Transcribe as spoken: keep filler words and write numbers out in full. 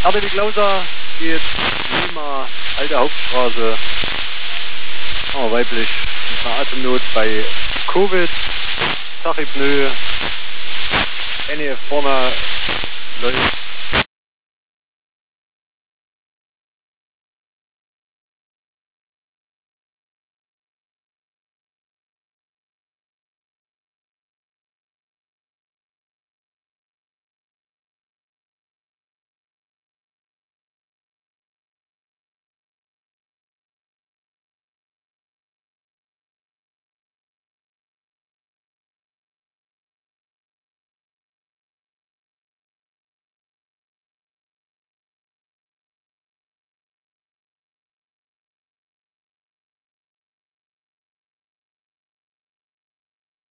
R D W Klauser geht Lima, alte Hauptstraße. Oh, weiblich mit einer Atemnot bei Covid, Tachypnoe, N E F vorne läuft.